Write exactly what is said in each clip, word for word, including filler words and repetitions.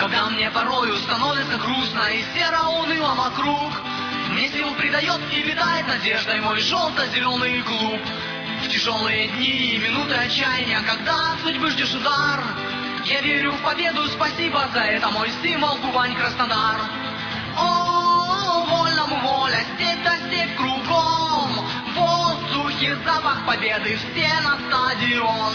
Когда мне порою становится грустно и серо уныло вокруг, мне сил придает и питает надеждой мой желто-зеленый клуб. В тяжелые дни и минуты отчаяния, когда от судьбы ждешь удар, я верю в победу, спасибо за это, мой символ Кубань-Краснодар. О, вольному воля, степь да степь кругом, в воздухе запах победы, все на стадион.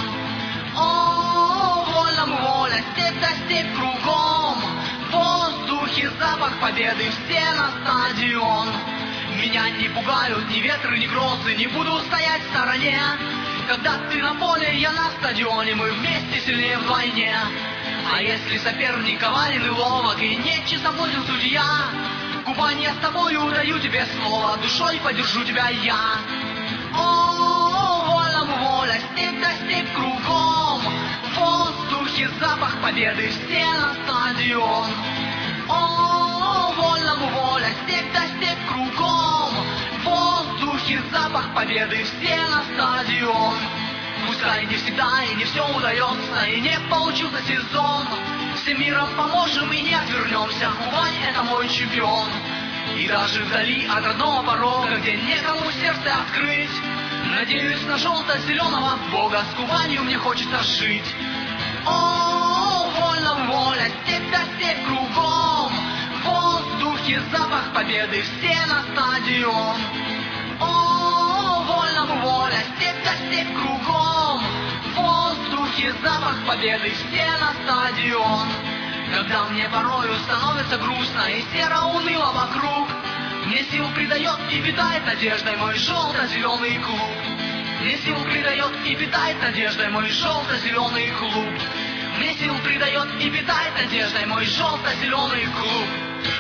О, вольному воля, степь да степь кругом, в воздухе запах победы, все на стадион. Меня не пугают ни ветры, ни грозы, не буду стоять в стороне. Когда ты на поле, я на стадионе, мы вместе сильнее вдвойне. А если соперник коварен и ловок, и не чистоплотен судья, Кубань, я с тобою даю тебе слово, душой поддержу тебя я. О, вольному воля, степь да степь кругом, в воздухе запах победы, все на стадион. О, вольному воля, степь да степь кругом, в воздухе запах победы, все на стадион. Пускай не всегда и не все удается, и не получился сезон, всем миром поможем и не отвернемся, Кубань — это мой чемпион. И даже вдали от родного порога, где некому сердце открыть, надеюсь на желто-зеленого Бога, с Кубанью мне хочется жить. О, вольному воля, степь да степь кругом, в воздухе запах победы, все на стадион. О, вольному воля, степь да степь кругом, в воздухе запах победы, все на стадион. Когда мне порою становится грустно и серо уныло вокруг, мне сил придает и питает надеждой мой желто-зеленый клуб. Мне сил придает и питает надеждой мой желто-зеленый клуб. Мне сил придает и питает надеждой мой желто-зеленый клуб.